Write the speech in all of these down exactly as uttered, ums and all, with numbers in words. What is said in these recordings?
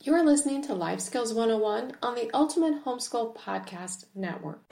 You are listening to Life Skills one oh one on the Ultimate Homeschool Podcast Network.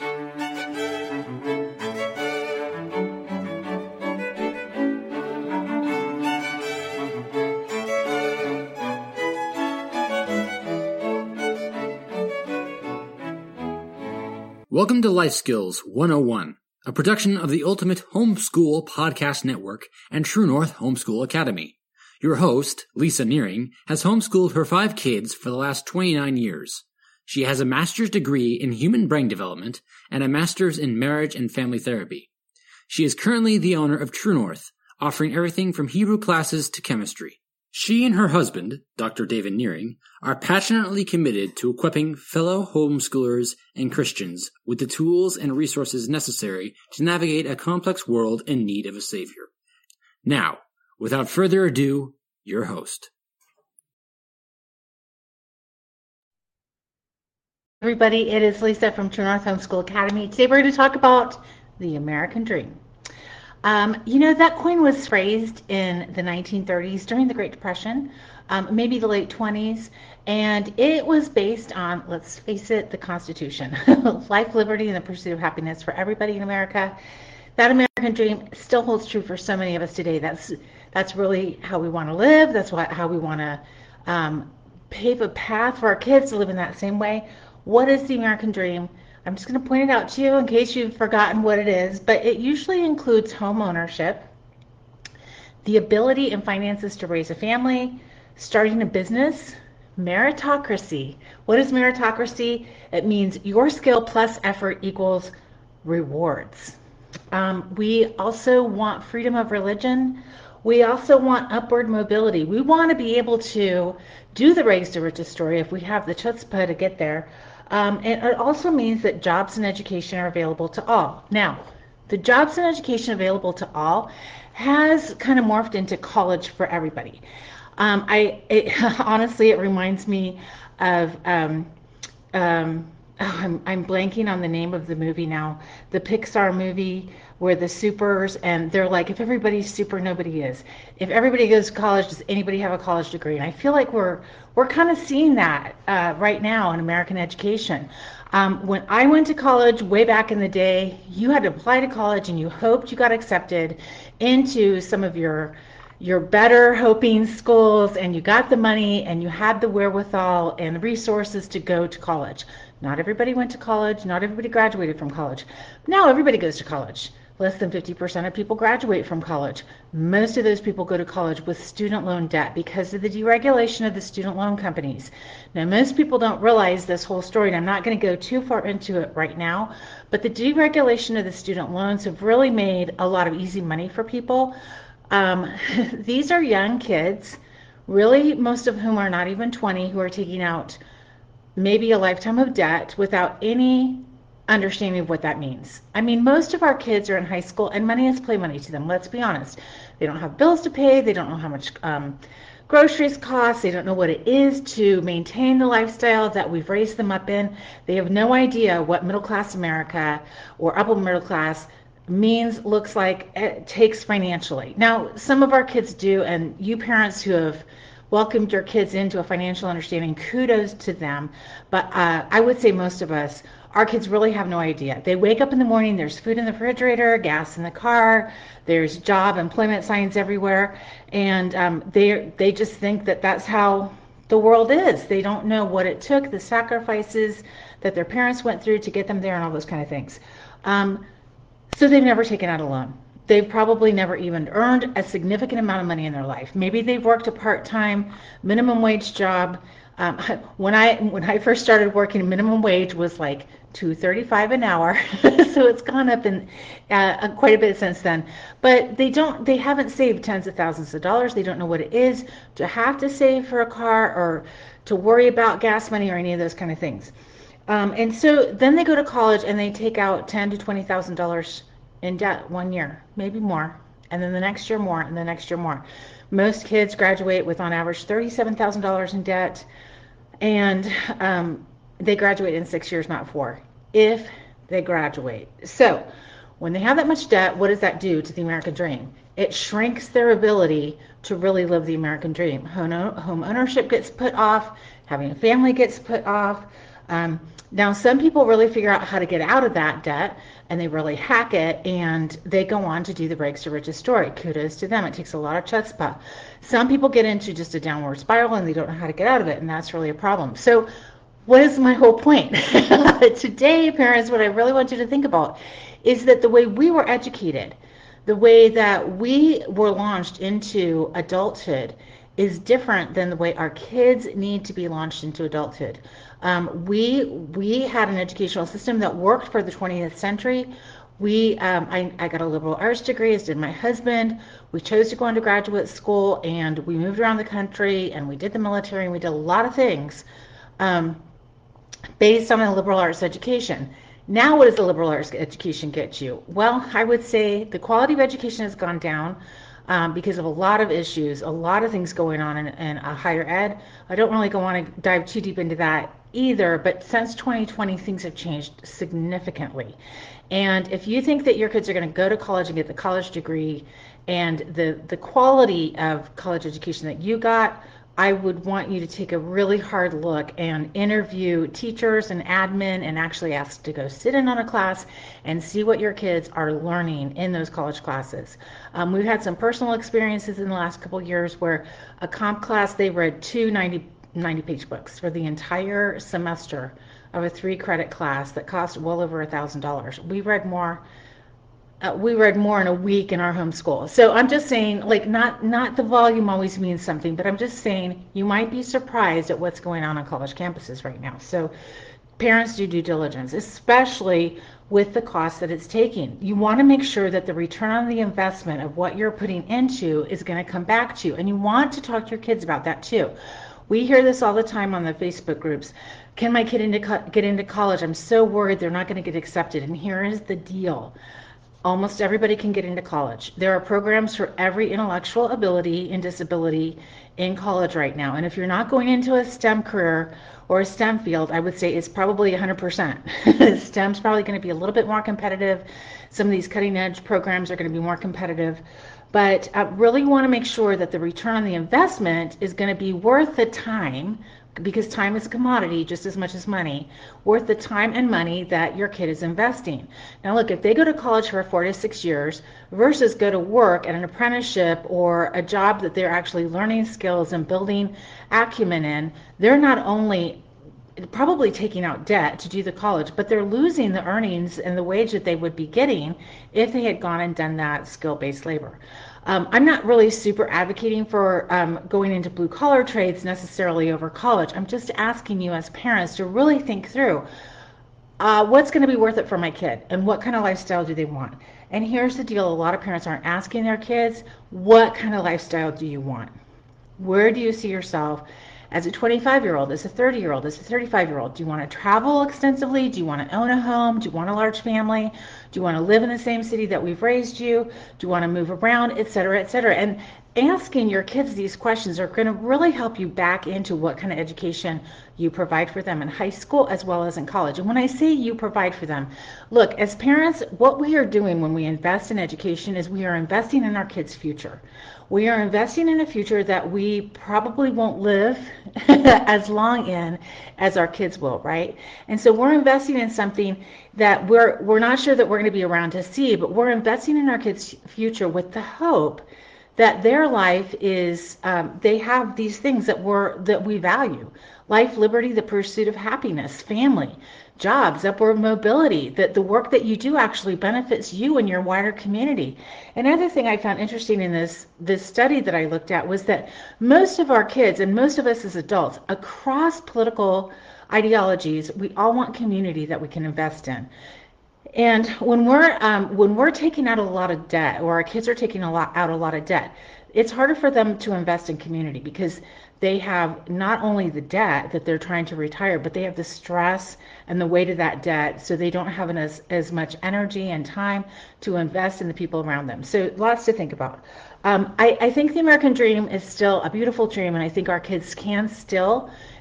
Welcome to Life Skills one oh one, a production of the Ultimate Homeschool Podcast Network and True North Homeschool Academy. Your host, Lisa Nearing, has homeschooled her five kids for the last twenty-nine years. She has a master's degree in human brain development and a master's in marriage and family therapy. She is currently the owner of True North, offering everything from Hebrew classes to chemistry. She and her husband, Doctor David Nearing, are passionately committed to equipping fellow homeschoolers and Christians with the tools and resources necessary to navigate a complex world in need of a savior. Now, without further ado, your host. Everybody, it is Lisa from True North Homeschool Academy. Today we're going to talk about the American Dream. Um, you know, that coin was phrased in the nineteen thirties during the Great Depression, um, maybe the late twenties, and it was based on, let's face it, the Constitution. Life, liberty, and the pursuit of happiness for everybody in America. That American dream still holds true for so many of us today. That's that's really how we want to live. That's what, how we want to um, pave a path for our kids to live in that same way. What is the American dream? I'm just going to point it out to you in case you've forgotten what it is, but it usually includes home ownership, the ability and finances to raise a family, starting a business, meritocracy. What is meritocracy? It means your skill plus effort equals rewards. Um, we also want freedom of religion. We also want upward mobility. We want to be able to do the rags to riches story if we have the chutzpah to get there. Um, and it also means that jobs and education are available to all. Now, the jobs and education available to all has kind of morphed into college for everybody. Um, I it, honestly, it reminds me of um, um, oh, I'm I'm blanking on the name of the movie now. The Pixar movie where the supers, and they're like, if everybody's super, nobody is. If everybody goes to college, does anybody have a college degree? And I feel like we're we're kind of seeing that uh, right now in American education. Um, when I went to college way back in the day, you had to apply to college and you hoped you got accepted into some of your your better hoping schools, and you got the money and you had the wherewithal and the resources to go to college. Not everybody went to college. Not everybody graduated from college. Now everybody goes to college. Less than fifty percent of people graduate from college. Most of those people go to college with student loan debt because of the deregulation of the student loan companies. Now, most people don't realize this whole story, and I'm not going to go too far into it right now, but the deregulation of the student loans have really made a lot of easy money for people. Um, these are young kids, really most of whom are not even twenty, who are taking out maybe a lifetime of debt without any understanding of what that means. I mean, most of our kids are in high school and money is play money to them. Let's be honest. They don't have bills to pay. They don't know how much um, groceries cost. They don't know what it is to maintain the lifestyle that we've raised them up in. They have no idea what middle class America or upper middle class means, looks like, it takes financially. Now, some of our kids do, and you parents who have welcomed your kids into a financial understanding, kudos to them. But uh, I would say most of us, our kids really have no idea. They wake up in the morning, there's food in the refrigerator, gas in the car, there's job employment signs everywhere, and um, they they just think that that's how the world is. They don't know what it took, the sacrifices that their parents went through to get them there and all those kind of things. Um, so they've never taken out a loan. They've probably never even earned a significant amount of money in their life. Maybe they've worked a part-time minimum wage job. Um, when I when I first started working, minimum wage was like two thirty-five an hour, so it's gone up in uh, quite a bit since then. But they don't, they haven't saved tens of thousands of dollars. They don't know what it is to have to save for a car or to worry about gas money or any of those kind of things. Um, and so then they go to college and they take out ten to twenty thousand dollars in debt one year, maybe more, and then the next year more, and the next year more. Most kids graduate with on average thirty-seven thousand dollars in debt, and um, they graduate in six years, not four, if they graduate. So when they have that much debt, what does that do to the American dream? It shrinks their ability to really live the American dream. Home ownership gets put off, having a family gets put off. Um, now, some people really figure out how to get out of that debt, and they really hack it, and they go on to do the Rags to Riches story. Kudos to them. It takes a lot of chutzpah. Some people get into just a downward spiral, and they don't know how to get out of it, and that's really a problem. So what is my whole point? Today, parents, what I really want you to think about is that the way we were educated, the way that we were launched into adulthood is different than the way our kids need to be launched into adulthood. Um, we we had an educational system that worked for the twentieth century. We um, I, I got a liberal arts degree, as did my husband. We chose to go into graduate school, and we moved around the country, and we did the military, and we did a lot of things um, based on a liberal arts education. Now, what does the liberal arts education get you? Well, I would say the quality of education has gone down um, because of a lot of issues, a lot of things going on in, in a higher ed. I don't really go on to dive too deep into that either, but since twenty twenty, things have changed significantly. And if you think that your kids are going to go to college and get the college degree and the, the quality of college education that you got, I would want you to take a really hard look and interview teachers and admin and actually ask to go sit in on a class and see what your kids are learning in those college classes. Um, we've had some personal experiences in the last couple of years where a comp class, they read two ninety, ninety page books for the entire semester of a three credit class that cost well over a thousand dollars. We read more Uh, we read more in a week in our homeschool. So I'm just saying, like, not not the volume always means something, but I'm just saying you might be surprised at what's going on on college campuses right now. So parents, do due diligence, especially with the cost that it's taking. You want to make sure that the return on the investment of what you're putting into is going to come back to you. And you want to talk to your kids about that too. We hear this all the time on the Facebook groups. Can my kid into co- get into college? I'm so worried they're not going to get accepted. And here is the deal. Almost everybody can get into college. There are programs for every intellectual ability and disability in college right now. And if you're not going into a STEM career or a STEM field, I would say it's probably one hundred percent. STEM's probably going to be a little bit more competitive. Some of these cutting edge programs are going to be more competitive. But I really want to make sure that the return on the investment is going to be worth the time, because time is a commodity just as much as money, worth the time and money that your kid is investing. Now look, if they go to college for four to six years versus go to work at an apprenticeship or a job that they're actually learning skills and building acumen in, they're not only probably taking out debt to do the college, but they're losing the earnings and the wage that they would be getting if they had gone and done that skill-based labor. Um, I'm not really super advocating for um, going into blue collar trades necessarily over college. I'm just asking you as parents to really think through uh, what's going to be worth it for my kid and what kind of lifestyle do they want. And here's the deal, a lot of parents aren't asking their kids, what kind of lifestyle do you want? Where do you see yourself as a twenty-five year old, as a thirty year old, as a thirty-five year old? Do you want to travel extensively? Do you want to own a home? Do you want a large family? Do you want to live in the same city that we've raised you? Do you want to move around, et cetera, et cetera? And asking your kids these questions are going to really help you back into what kind of education you provide for them in high school as well as in college. And when I say you provide for them, look, as parents, what we are doing when we invest in education is we are investing in our kids' future. We are investing in a future that we probably won't live as long in as our kids will, right? And so we're investing in something that we're we're not sure that we're going to be around to see, but we're investing in our kids' future with the hope that their life is, um, they have these things that we're that we value: life, liberty, the pursuit of happiness, family, jobs, upward mobility, that the work that you do actually benefits you and your wider community. Another thing I found interesting in this this study that I looked at was that most of our kids and most of us as adults across political ideologies, we all want community that we can invest in. And when we're um, when we're taking out a lot of debt, or our kids are taking a lot out a lot of debt, it's harder for them to invest in community because they have not only the debt that they're trying to retire, but they have the stress and the weight of that debt, so they don't have as, as much energy and time to invest in the people around them. So lots to think about. Um, I, I think the American dream is still a beautiful dream, and I think our kids can still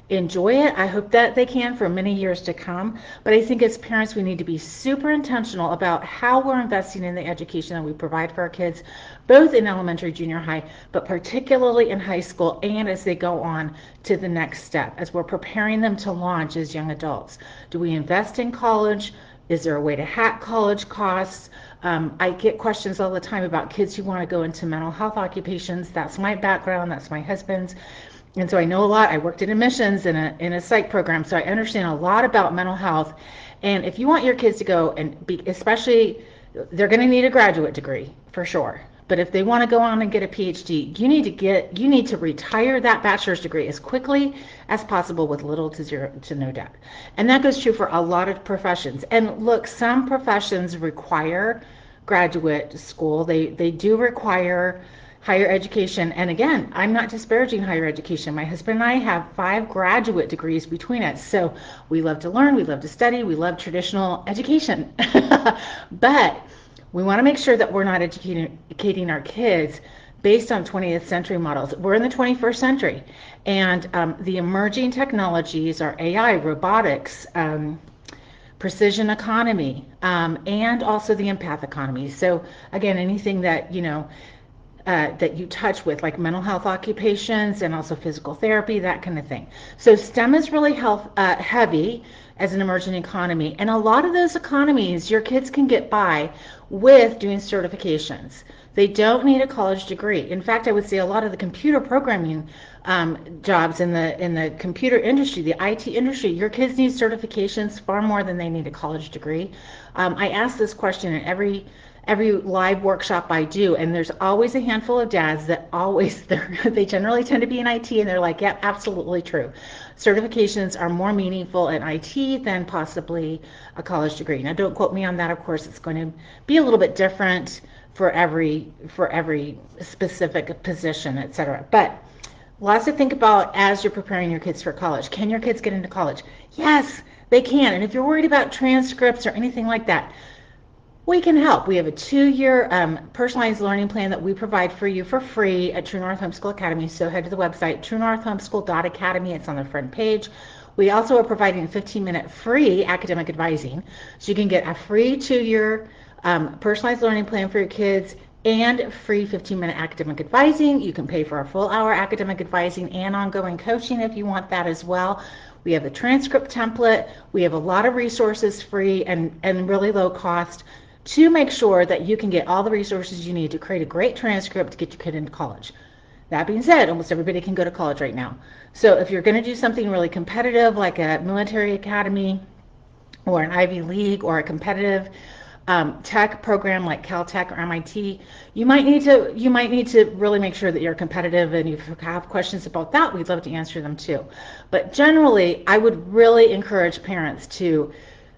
enjoy it. I hope that they can for many years to come. But I think as parents, we need to be super intentional about how we're investing in the education that we provide for our kids, both in elementary, junior high, but particularly in high school and as they go on to the next step, as we're preparing them to launch as young adults. Do we invest in college? Is there a way to hack college costs? Um, I get questions all the time about kids who want to go into mental health occupations. That's my background. That's my husband's. And so I know a lot. I worked in admissions in a in a psych program, so I understand a lot about mental health. And if you want your kids to go and be, especially, they're going to need a graduate degree for sure. But if they want to go on and get a P H D, you need to get you need to retire that bachelor's degree as quickly as possible with little to zero to no debt. And that goes true for a lot of professions. And look, some professions require graduate school. They they do require higher education. And again, I'm not disparaging higher education. My husband and I have five graduate degrees between us. So we love to learn, we love to study, we love traditional education. But we want to make sure that we're not educating, educating our kids based on twentieth century models. We're in the twenty-first century. And um, the emerging technologies are A I, robotics, um, precision economy, um, and also the empath economy. So again, anything that, you know, Uh, that you touch with, like mental health occupations and also physical therapy, that kind of thing. So STEM is really health uh, heavy as an emerging economy, and a lot of those economies your kids can get by with doing certifications. They don't need a college degree. In fact, I would say a lot of the computer programming um, jobs in the in the computer industry, the I T industry, your kids need certifications far more than they need a college degree. Um, I ask this question in every every live workshop I do, and there's always a handful of dads that always, they generally tend to be in I T, and they're like, yep, absolutely true. Certifications are more meaningful in I T than possibly a college degree. Now, don't quote me on that. Of course, it's going to be a little bit different for every for every specific position, et cetera. But lots to think about as you're preparing your kids for college. Can your kids get into college? Yes, they can. And if you're worried about transcripts or anything like that, we can help. We have a two-year um, personalized learning plan that we provide for you for free at True North Homeschool Academy. So head to the website, true north homeschool dot academy. It's on the front page. We also are providing fifteen-minute free academic advising. So you can get a free two-year um, personalized learning plan for your kids and free fifteen-minute academic advising. You can pay for a full hour academic advising and ongoing coaching if you want that as well. We have the transcript template. We have a lot of resources free and, and really low cost to make sure that you can get all the resources you need to create a great transcript to get your kid into college. That being said, almost everybody can go to college right now. So if you're going to do something really competitive like a military academy or an Ivy League or a competitive um, tech program like Caltech or M I T, you might need to you might need to really make sure that you're competitive, and if you have questions about that, we'd love to answer them too. But generally, I would really encourage parents to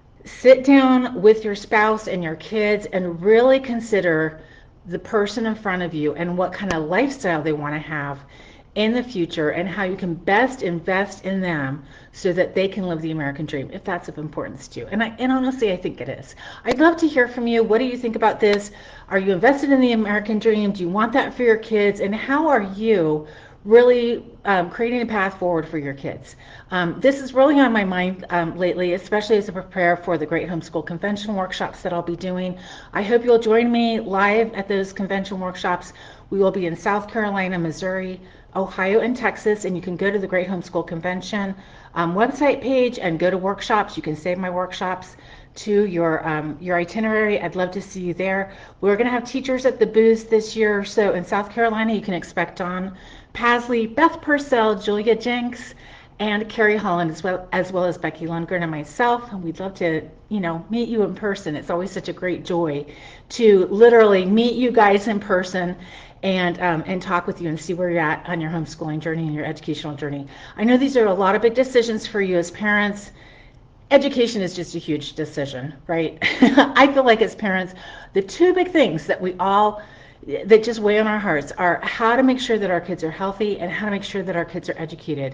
sit down with your spouse and your kids and really consider the person in front of you and what kind of lifestyle they want to have in the future and how you can best invest in them so that they can live the American dream, if that's of importance to you. And, I, and honestly, I think it is. I'd love to hear from you. What do you think about this? Are you invested in the American dream? Do you want that for your kids? And how are you really um, creating a path forward for your kids? Um, this is really on my mind um, lately, especially as I prepare for the Great Homeschool Convention workshops that I'll be doing. I hope you'll join me live at those convention workshops. We will be in South Carolina, Missouri, Ohio, and Texas, and you can go to the Great Homeschool Convention um, website page and go to workshops. You can save my workshops to your um, your itinerary. I'd love to see you there. We're going to have teachers at the booths this year. So in South Carolina, you can expect Dawn Pasley, Beth Purcell, Julia Jenks, and Carrie Holland, as well as well as Becky Lundgren and myself. And we'd love to, you know, meet you in person. It's always such a great joy to literally meet you guys in person and um, and talk with you and see where you're at on your homeschooling journey and your educational journey. I know these are a lot of big decisions for you as parents. Education is just a huge decision, right? I feel like as parents, the two big things that we all that just weigh on our hearts are how to make sure that our kids are healthy and how to make sure that our kids are educated.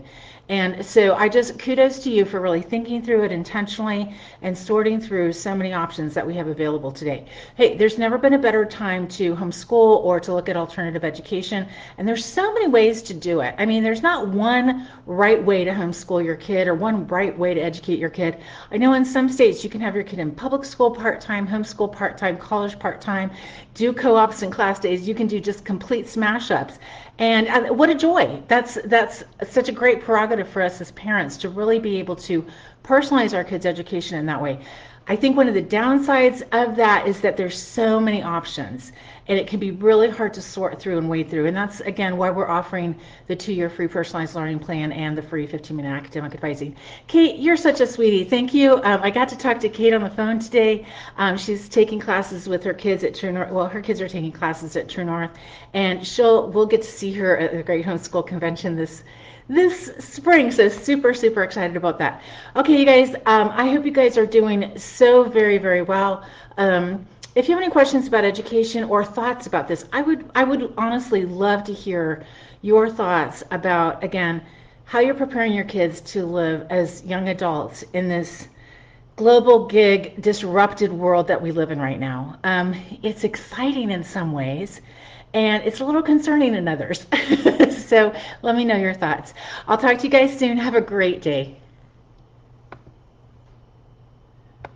And so I just kudos to you for really thinking through it intentionally and sorting through so many options that we have available today. Hey, there's never been a better time to homeschool or to look at alternative education. And there's so many ways to do it. I mean, there's not one right way to homeschool your kid or one right way to educate your kid. I know in some states you can have your kid in public school part-time, homeschool part-time, college part-time, do co-ops and class days. You can do just complete smash-ups. And uh, what a joy. That's that's such a great prerogative for us as parents to really be able to personalize our kids' education in that way. I think one of the downsides of that is that there's so many options, and it can be really hard to sort through and wade through. And that's, again, why we're offering the two-year free personalized learning plan and the free fifteen-minute academic advising. Kate, you're such a sweetie. Thank you. Um, I got to talk to Kate on the phone today. Um, she's taking classes with her kids at True North. Well, her kids are taking classes at True North, and she'll we'll get to see her at the Great Homeschool Convention this this spring, so super super excited about that. Okay, you guys, um, I hope you guys are doing so very very well. Um, if you have any questions about education or thoughts about this, I would I would honestly love to hear your thoughts about, again, how you're preparing your kids to live as young adults in this global gig disrupted world that we live in right now. Um, it's exciting in some ways, and it's a little concerning in others. So let me know your thoughts. I'll talk to you guys soon. Have a great day.